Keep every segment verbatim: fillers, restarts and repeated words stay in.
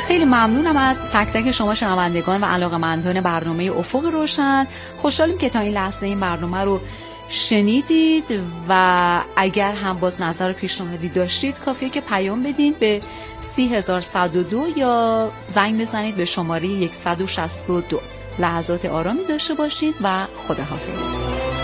خیلی ممنونم از تک تک شما شنوندگان و علاقه‌مندان برنامه افق روشن. خوشحالیم که تا این لحظه این برنامه رو شنیدید و اگر هم باز نظر و پیشنهادی داشتید کافیه که پیام بدین به سی هزار صد و دو یا زنگ بزنید به شماره صد و شصت و دو. لحظات آرامی داشته باشید و خداحافظ.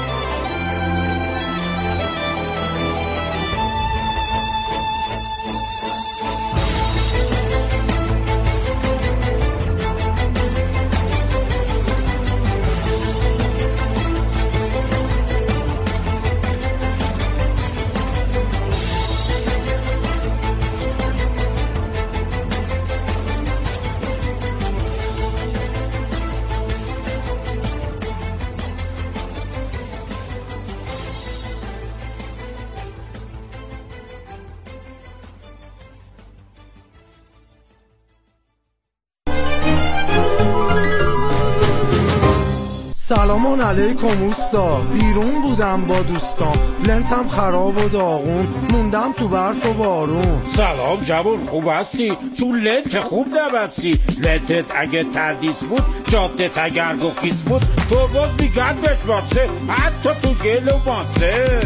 سلام علیکم اوستا، بیرون بودم با دوستام، لنتم خراب و داغون، موندم تو برف و بارون. سلام جوون، خوب هستی؟ تو لنت خوب نبستی. لنتت اگه تردیس بود، جادت اگر گفیس بود، تو باز میگن بشماسه، حتی تو گل و ماسه.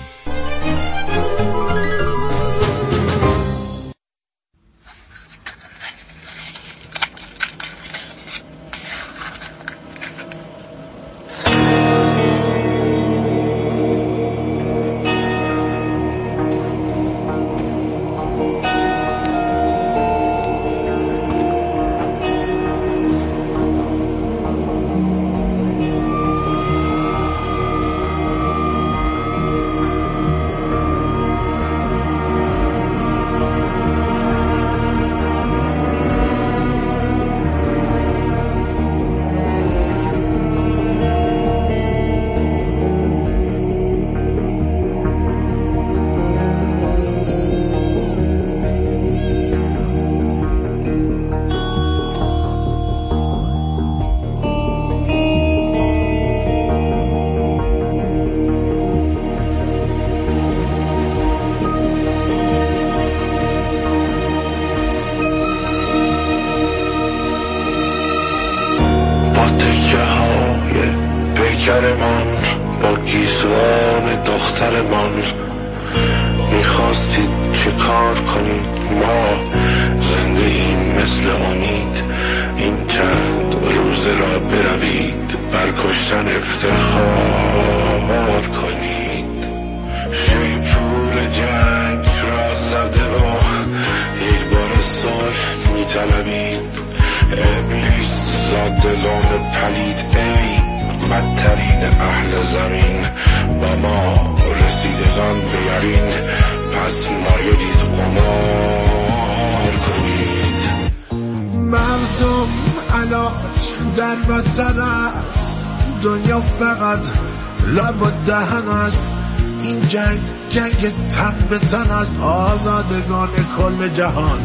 این جنگ جنگ تن به تن است، آزادگان کل جهان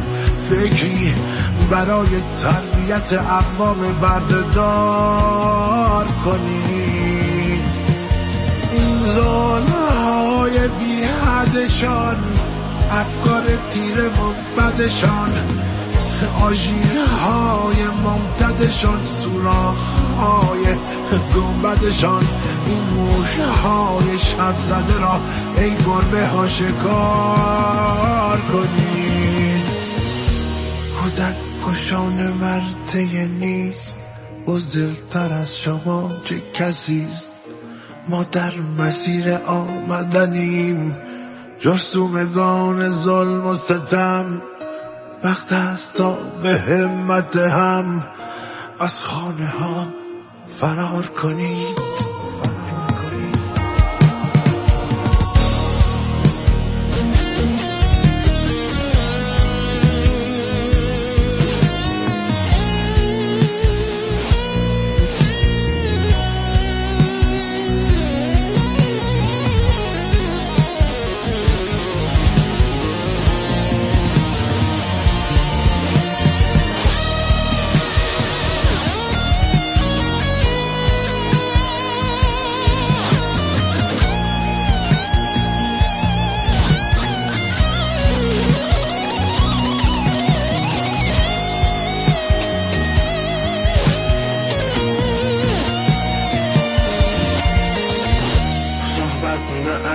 فکری برای تربیت اقوام بردهدار کنید. این ظلم‌های بی حدشان، افکار تیر مبدشان، آژیرهای ممتدشان، سوراخ‌های گنبدشان، این موشهای شب زده را ای گربه ها شکار کنید. کودک کشان ورطه نیست، بزدلتر از شما چه کسیست. ما در مسیر آمدنیم، جرثومگان ظلم و ستم. وقت است تا به همت هم از خانه ها فرار کنید.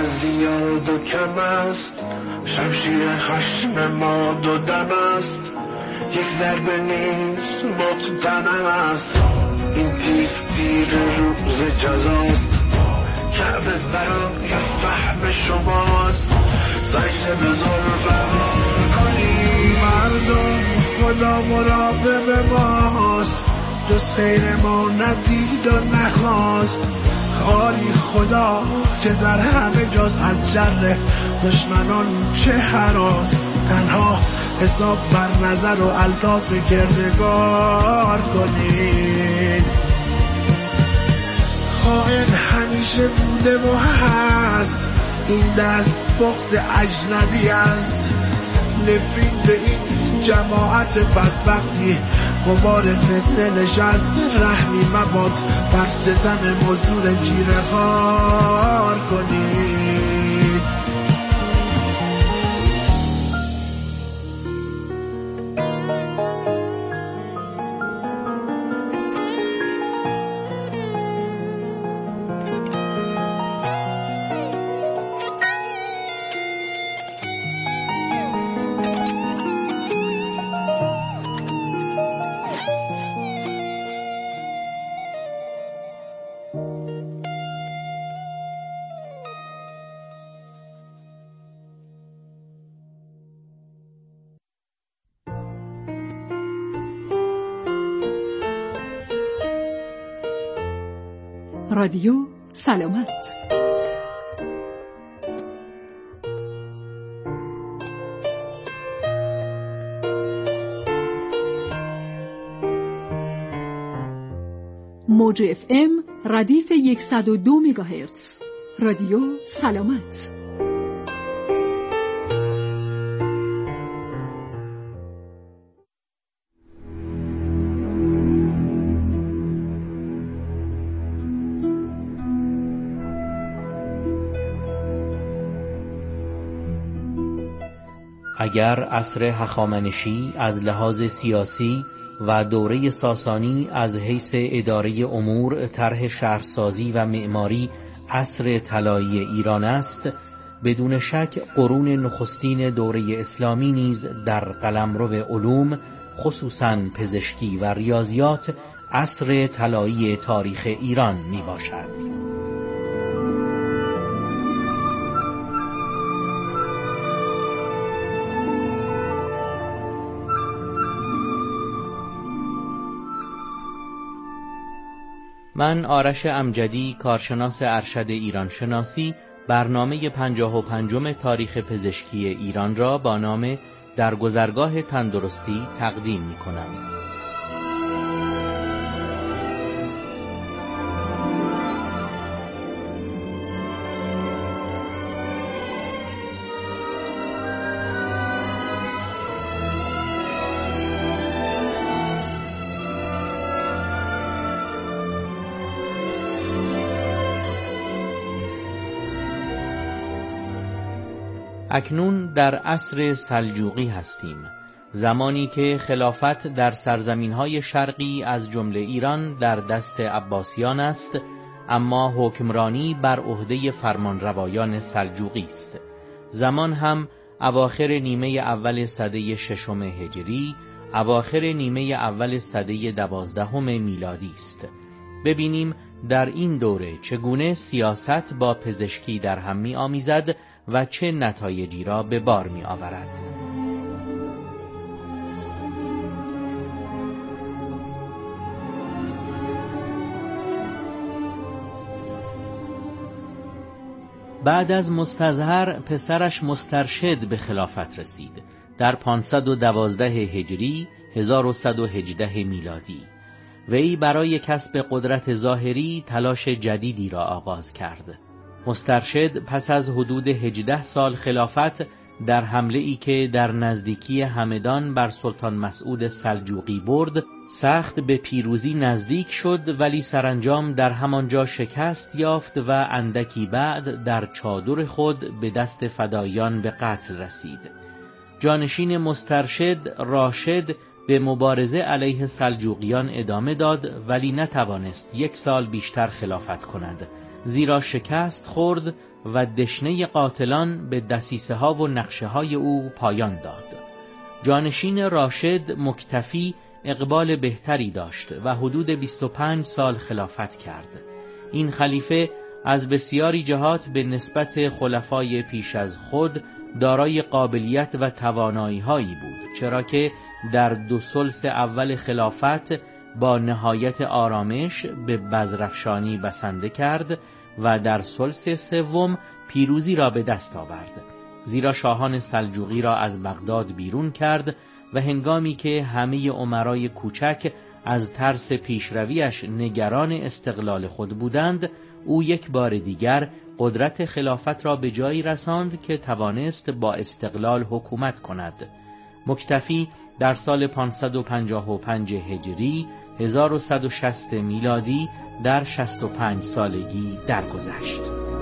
زیاد و کم است، شمشیر خشم ما دو دم است، یک ضربه نیست مقتنم است، این تیغ تیغ روز جزاست، کعبه برای فهم شماست، سجده به ظلم کنی. مردم خدا مراقب ماست، جز خیر ما ندید و نخواست، خالی خدا که در همه جاست، از شر دشمنان چه هراست، تنها حساب بر نظر و الطاف کردگار کنید. خائن همیشه بوده و هست، این دست بخت اجنبی است، نفرین به این جماعت پس وقتی غبار فتنه نشست، رحمی مباد بر ستم مزدور جیره خار کنید. رادیو سلامت. موج اف ام ردیف صد و دو مگاهرتز. رادیو سلامت. اگر عصر هخامنشی از لحاظ سیاسی و دوره ساسانی از حیث اداره امور، طرح شهرسازی و معماری عصر طلایی ایران است، بدون شک قرون نخستین دوره اسلامی نیز در قلمرو علوم، خصوصاً پزشکی و ریاضیات، عصر طلایی تاریخ ایران می باشد. من آرش امجدی، کارشناس ارشد ایران شناسی، برنامه پنجاه و پنجم تاریخ پزشکی ایران را با نام در گذرگاه تندرستی تقدیم می کنم. اکنون در عصر سلجوقی هستیم، زمانی که خلافت در سرزمین‌های شرقی از جمله ایران در دست عباسیان است، اما حکمرانی بر عهده فرمانروایان سلجوقی است. زمان هم اواخر نیمه اول سده ششم هجری، اواخر نیمه اول سده دوازدهم میلادی است. ببینیم در این دوره چگونه سیاست با پزشکی در هم می آمیزد و چه نتایجی را به بار می آورد. بعد از مستظهر پسرش مسترشد به خلافت رسید در پانصد و دوازده هجری هزار و صد و هجده میلادی. وی برای کسب قدرت ظاهری تلاش جدیدی را آغاز کرد. مسترشد پس از حدود هجده سال خلافت در حمله ای که در نزدیکی همدان بر سلطان مسعود سلجوقی برد، سخت به پیروزی نزدیک شد، ولی سرانجام در همانجا شکست یافت و اندکی بعد در چادر خود به دست فدایان به قتل رسید. جانشین مسترشد راشد به مبارزه علیه سلجوقیان ادامه داد، ولی نتوانست یک سال بیشتر خلافت کند، زیرا شکست خورد و دشنه قاتلان به دسیسه ها و نقشه های او پایان داد. جانشین راشد مکتفی اقبال بهتری داشت و حدود بیست و پنج سال خلافت کرد. این خلیفه از بسیاری جهات به نسبت خلفای پیش از خود دارای قابلیت و توانایی هایی بود، چرا که در دو ثلث اول خلافت با نهایت آرامش به بزرافشانی بسنده کرد و در ثلث سوم پیروزی را به دست آورد، زیرا شاهان سلجوقی را از بغداد بیرون کرد و هنگامی که همه امرای کوچک از ترس پیشرویش نگران استقلال خود بودند، او یک بار دیگر قدرت خلافت را به جایی رساند که توانست با استقلال حکومت کند. مکتفی در سال پانصد و پنجاه و پنج هجری هزار و صد و شصت میلادی در شصت و پنج سالگی درگذشت.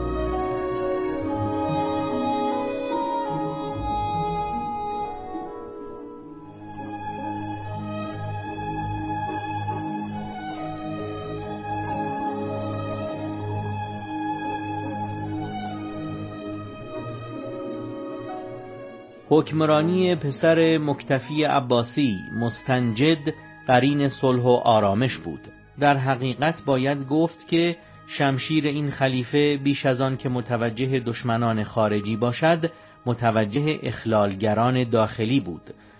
حکمرانی پسر مکتفی عباسی مستنجد قرین صلح و آرامش بود. در حقیقت باید گفت که شمشیر این خلیفه بیش از آن که متوجه دشمنان خارجی باشد، متوجه اخلالگران داخلی بود.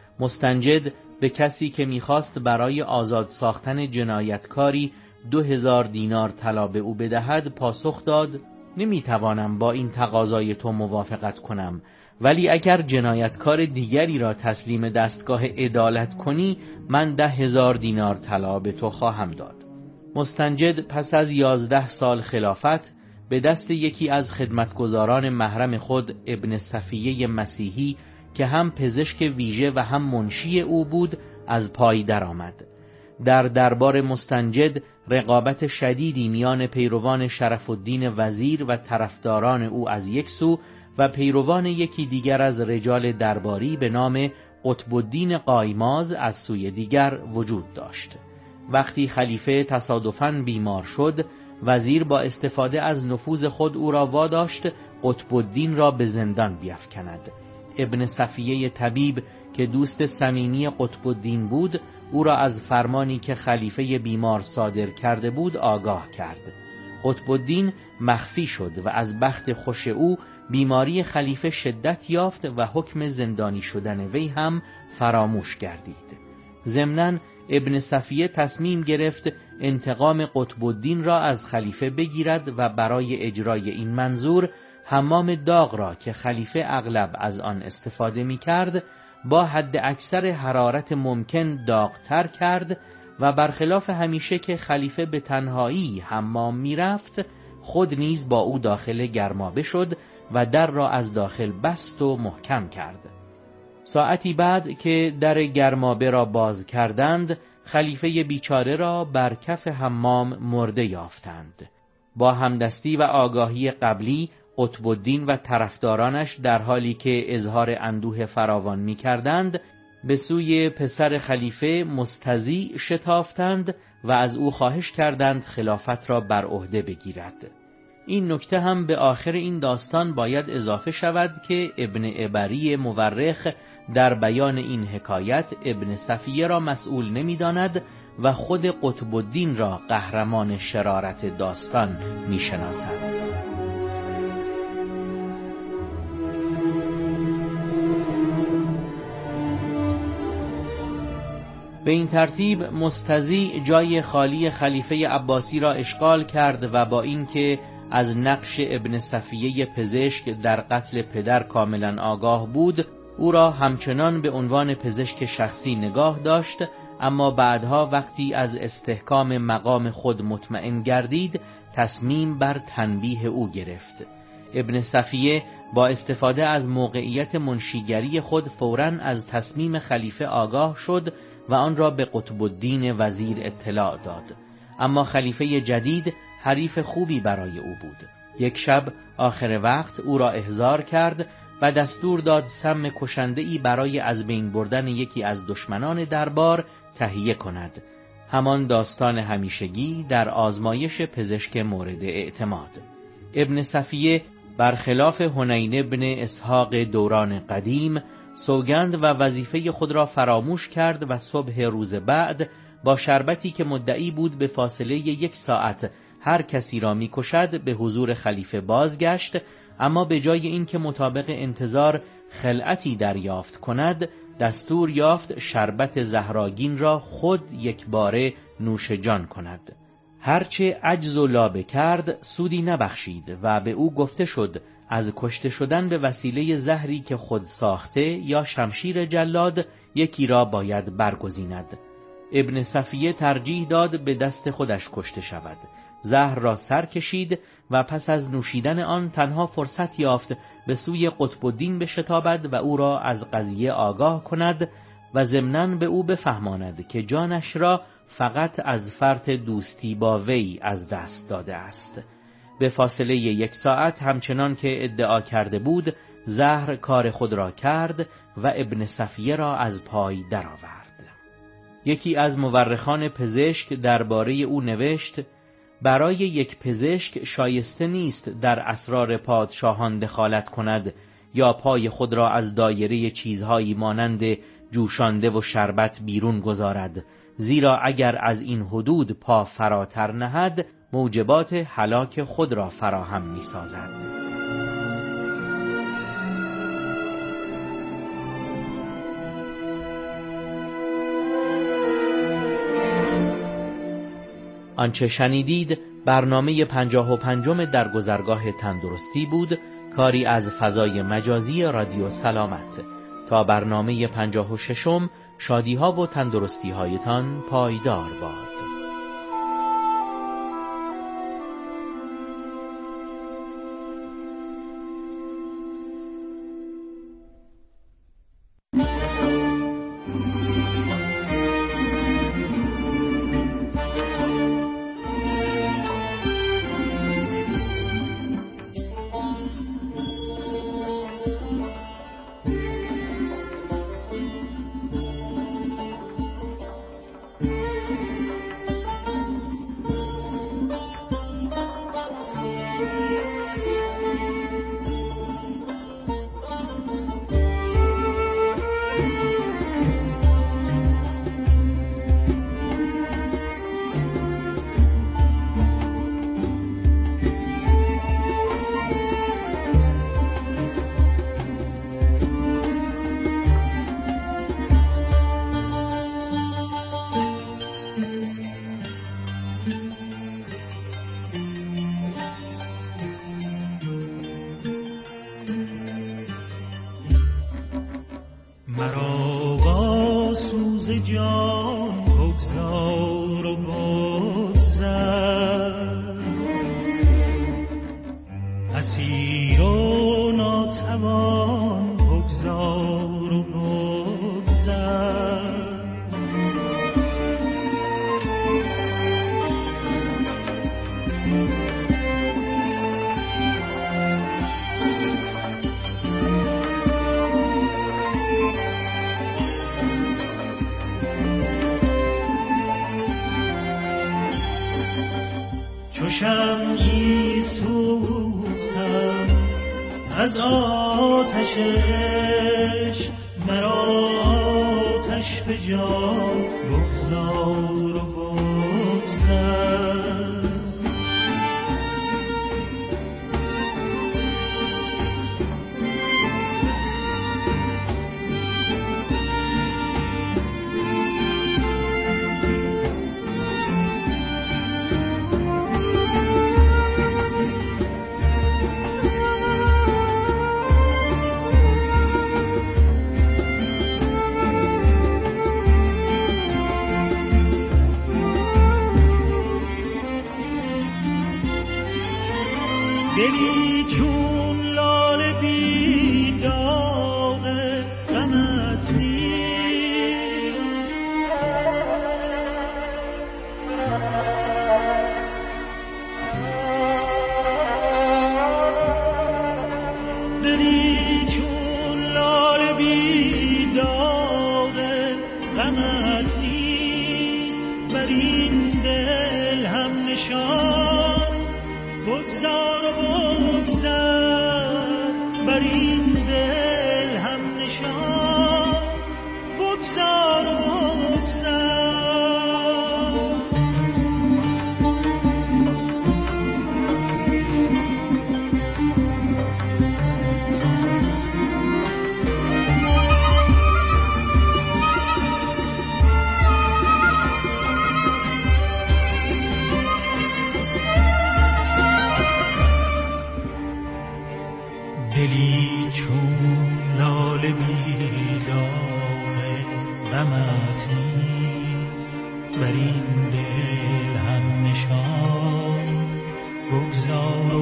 مستنجد به کسی که میخواست برای آزاد ساختن جنایتکاری دو هزار دینار طلا به او بدهد پاسخ داد: نمیتوانم با این تقاضای تو موافقت کنم، ولی اگر جنایتکار دیگری را تسلیم دستگاه عدالت کنی، من ده هزار دینار طلا به تو خواهم داد. مستنجد پس از یازده سال خلافت به دست یکی از خدمتگزاران محرم خود، ابن صفیه مسیحی که هم پزشک ویژه و هم منشی او بود، از پای درآمد. در دربار مستنجد رقابت شدیدی میان پیروان شرف الدین وزیر و طرفداران او از یک سو و پیروان یکی دیگر از رجال درباری به نام قطب الدین قایماز از سوی دیگر وجود داشت. وقتی خلیفه تصادفاً بیمار شد، وزیر با استفاده از نفوذ خود او را واداشت قطب الدین را به زندان بیفکند. ابن صفیه طبیب که دوست صمیمی قطب الدین بود، او را از فرمانی که خلیفه بیمار صادر کرده بود آگاه کرد. قطب الدین مخفی شد و از بخت خوش او بیماری خلیفه شدت یافت و حکم زندانی شدن وی هم فراموش گردید. ضمناً ابن صفیه تصمیم گرفت انتقام قطب الدین را از خلیفه بگیرد و برای اجرای این منظور حمام داغ را که خلیفه اغلب از آن استفاده می کرد با حد اکثر حرارت ممکن داغتر کرد و برخلاف همیشه که خلیفه به تنهایی حمام می رفت، خود نیز با او داخل گرمابه شد و در را از داخل بست و محکم کرد. ساعتی بعد که در گرمابه را باز کردند، خلیفه بیچاره را بر کف حمام مرده یافتند. با همدستی و آگاهی قبلی، قطب الدین و طرفدارانش در حالی که اظهار اندوه فراوان می کردند، به سوی پسر خلیفه مستضیع شتافتند و از او خواهش کردند خلافت را بر عهده بگیرد. این نکته هم به آخر این داستان باید اضافه شود که ابن عبری مورخ در بیان این حکایت ابن صفیه را مسئول نمی داند و خود قطب الدین را قهرمان شرارت داستان می شناسد. به این ترتیب مستضیع جای خالی خلیفه عباسی را اشغال کرد و با اینکه از نقش ابن صفیه پزشک در قتل پدر کاملا آگاه بود، او را همچنان به عنوان پزشک شخصی نگاه داشت، اما بعدها وقتی از استحکام مقام خود مطمئن گردید، تصمیم بر تنبیه او گرفت. ابن صفیه با استفاده از موقعیت منشیگری خود فوراً از تصمیم خلیفه آگاه شد و آن را به قطب الدین وزیر اطلاع داد. اما خلیفه جدید حریف خوبی برای او بود. یک شب آخر وقت او را احضار کرد و دستور داد سم کشنده‌ای برای از بین بردن یکی از دشمنان دربار تهیه کند. همان داستان همیشگی در آزمایش پزشک مورد اعتماد. ابن صفیه برخلاف حنین ابن اسحاق دوران قدیم سوگند و وظیفه خود را فراموش کرد و صبح روز بعد با شربتی که مدعی بود به فاصله یک ساعت هر کسی را می کشد به حضور خلیفه بازگشت، اما به جای اینکه مطابق انتظار خلعتی دریافت کند دستور یافت شربت زهراگین را خود یک باره نوش جان کند. هرچه عجز و لابه کرد سودی نبخشید و به او گفته شد از کشته شدن به وسیله زهری که خود ساخته یا شمشیر جلاد یکی را باید برگزیند. ابن صفیه ترجیح داد به دست خودش کشته شود. زهر را سر کشید و پس از نوشیدن آن تنها فرصت یافت به سوی قطب الدین بشتابد و او را از قضیه آگاه کند و ضمناً به او بفهماند که جانش را فقط از فرط دوستی با وی از دست داده است. به فاصله یک ساعت همچنان که ادعا کرده بود زهر کار خود را کرد و ابن صفیه را از پای درآورد. یکی از مورخان پزشک درباره او نوشت: برای یک پزشک شایسته نیست در اسرار پادشاهان دخالت کند یا پای خود را از دایره چیزهایی مانند جوشانده و شربت بیرون گذارد، زیرا اگر از این حدود پا فراتر نهد موجبات هلاک خود را فراهم می سازد. آنچه شنیدید برنامه پنجاه و پنجم در گذرگاه تندرستی بود، کاری از فضای مجازی رادیو سلامت. تا برنامه پنجاه و ششم شادی ها و تندرستی هایتان پایدار باد. مرا با سوز جان بگذار و بگذر، اسیر و ناتوان بگذار و بگذر. چو شمعی سوختم از آتش عشق، مرا آتش به جان بگذار و بگذر. این دل هم نشان بگذار و بگذر. دلی چون لاله بیدانه غمت نیست، بر این دل هم نشان بگذار و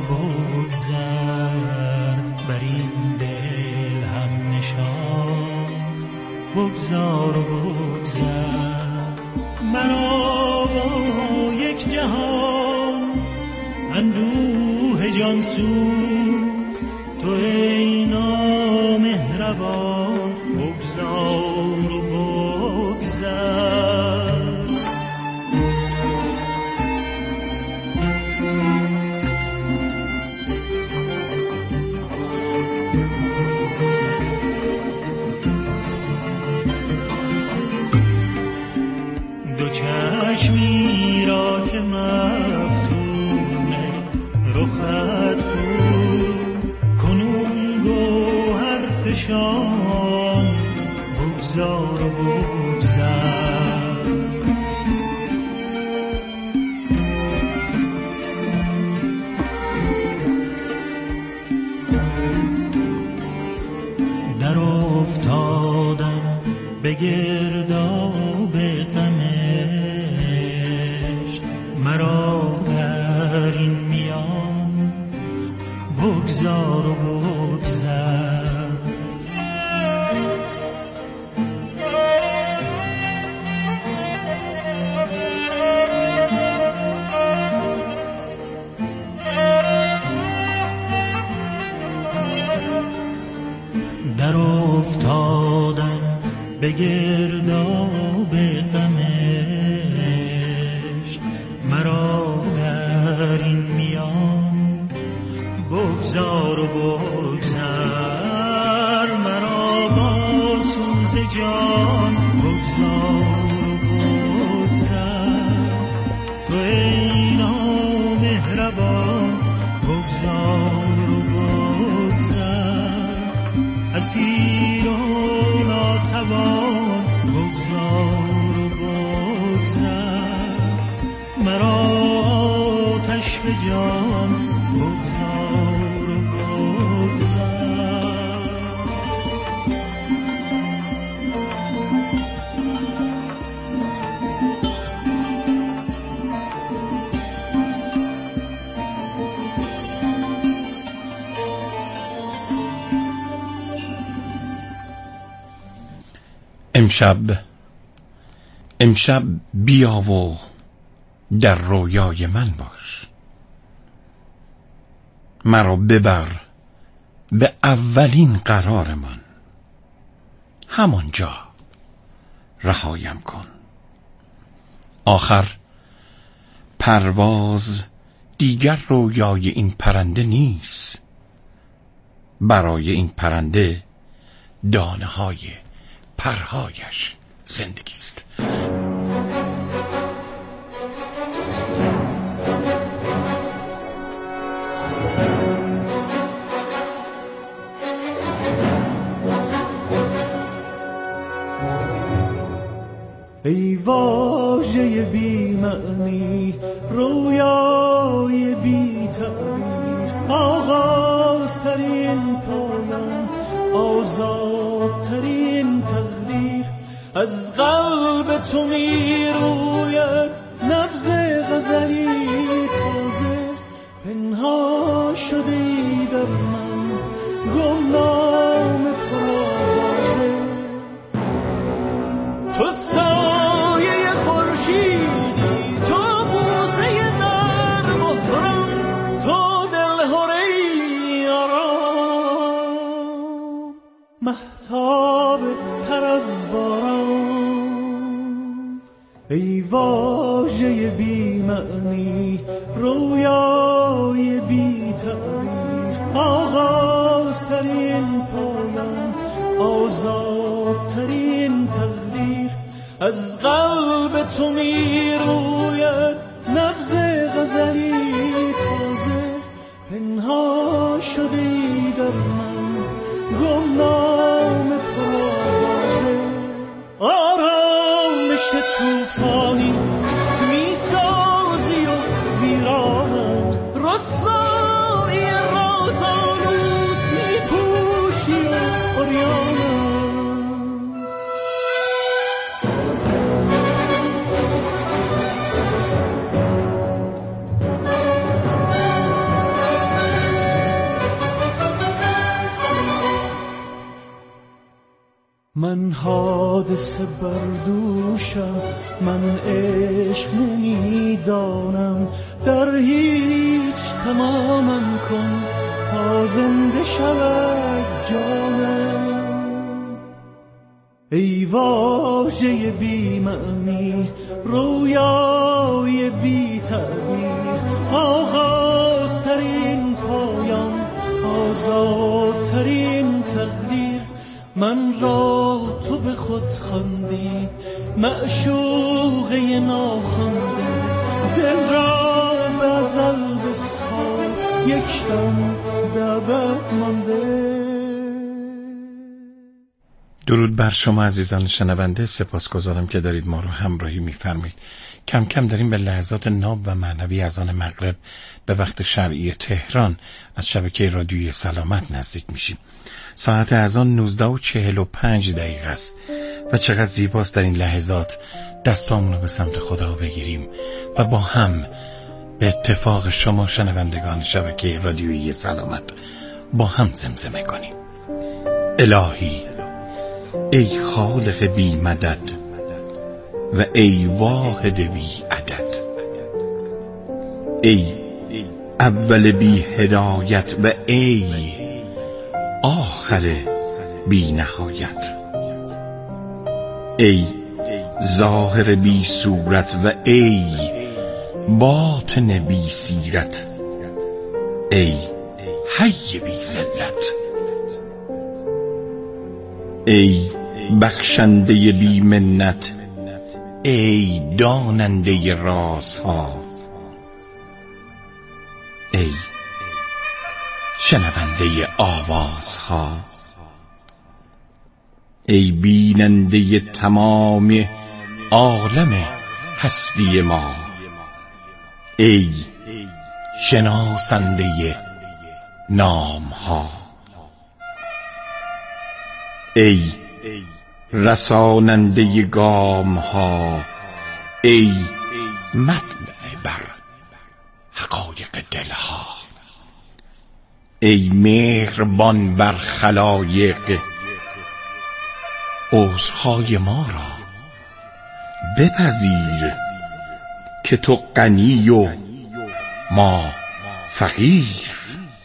بگذر. بر این دل هم نشان بگذار و بگذر. مرا با یک جهان اندوه جان سوز، تو ای نامهربان بگذار و بگذر. دو چشمی را که مفتونه رخت فشان بگذار و بگذر. در افتادم به گرداب غمش، مرا در این میان بگذار و بگذر. در افتادم به گرداب غمش، مرا در این میان بگذار و بگذر. مرا با سوز جان بگذار و بگذر. تو ای نامهربان بگذار و بگذر. اسیر و ناتوان بگذار و بگذر. مرا آتش به جان بگذار و بگذر. امشب امشب بیا و در رویای من باش، مرا ببر به اولین قرارمان، همانجا رهایم کن. آخر پرواز دیگر رویای این پرنده نیست، برای این پرنده دانه های پرهایش زندگی است. ای واژه بی معنی، رویای بی تعبیر، آغازترین پایان، آزادترین تقدیر، از قلب تو می روید نبض غزلی تازه، پنهان شده ای در من گمنام پرآوازه. تو سایه خورشیدی، تو بوسه در بحران، تو دلهره آرام، مهتاب تر از باران. ای واژه بی معنی، رویای بی تعبیر، آغاز رهاترین پایان، آزادترین تقدیر از قلب تو می روید. نبض غزلی تازه پنهان شدی در من، گمنام پروازه. آرامش توفانی می سازی و ویرانم، رسوایی رازآلود می پوشی و عریانم. من حادثه بردوشم، من عشق نمیدانم، در هیچ تمامم کن تا زنده شود جانم. ای واژه بی معنی، رویای بی تعبیر، آغازترین پایان، آزادترین تقدیر. من را تو به خود خواندی، معشوقه ناخوانده، دل را به ازل بسپار، یک دم به ابد مانده. درود بر شما عزیزان شنونده، سپاسگزارم که دارید ما رو همراهی می‌فرمایید. کم کم داریم به لحظات ناب و معنوی اذان مغرب به وقت شرعی تهران از شبکه رادیویی سلامت نزدیک میشیم. ساعت اذان نوزده و چهل و پنج دقیقه است و چقدر زیباست در این لحظات دستامونو به سمت خدا بگیریم و با هم به اتفاق شما شنوندگان شبکه رادیویی سلامت با هم زمزمه کنیم. الهی ای خالق بی مدد و ای واحد بی عدد، ای اول بی هدایت و ای آخر بی نهایت، ای ظاهر بی صورت و ای باطن بی سیرت، ای حی بی ذلت، ای بخشنده بی منت، ای داننده رازها، ای شنونده آوازها، ای بیننده تمام عالم هستی ما، ای شناسنده نامها، ای رساننده گامها، ای مطلع بر حقایق دلها، ای مهربان بر خلایق، عذرهای ما را بپذیر که تو غنی و ما فقیر،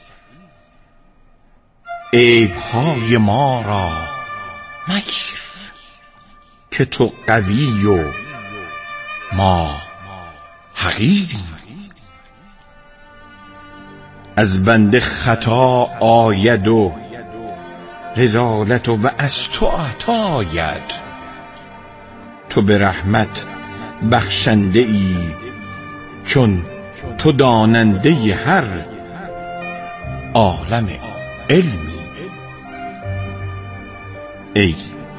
عیبهای ما را مگیر که تو قوی و ما حقیریم. از بنده خطا آید و رذالت و از تو عطاید، تو به رحمت بخشنده ای چون تو داننده هر عالم علمی. ای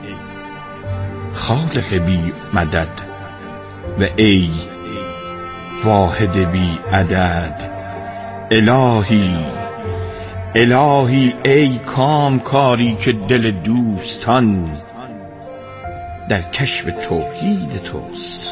خالق بی مدد و ای واحد بی عدد، الهی الهی ای کامکاری که دل دوستان در کشف توحید توست،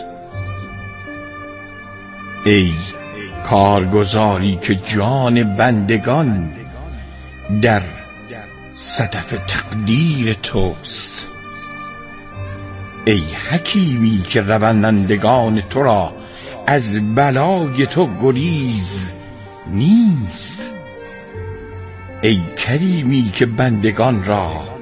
ای کارگزاری که جان بندگان در صدف تقدیر توست، ای حکیمی که روانندگان تو را از بلای تو گریز نیست، ای کریمی که بندگان را